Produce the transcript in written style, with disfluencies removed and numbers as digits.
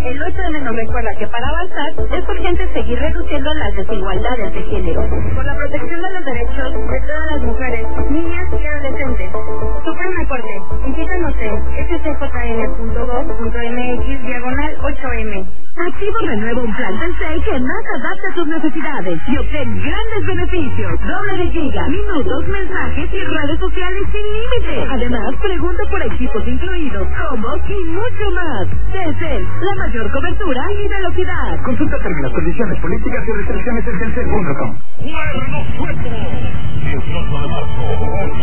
El 8M nos recuerda que para avanzar es urgente seguir reduciendo las desigualdades de género. Por la protección de los derechos de todas las mujeres, niñas y adolescentes. Suprema Corte, visítanos en scjn.gov.mx/8M. Activo renueva un plan Telcel que más adapta a tus necesidades y obtén grandes beneficios. Doble de giga, minutos, mensajes y redes sociales sin límite. Además, pregunta por equipos incluidos, combos y mucho más. Telcel, la mayor cobertura y velocidad. Consulta términos, condiciones, políticas y restricciones en telcel.com. ¡Cuerno sueco! 18 de marzo.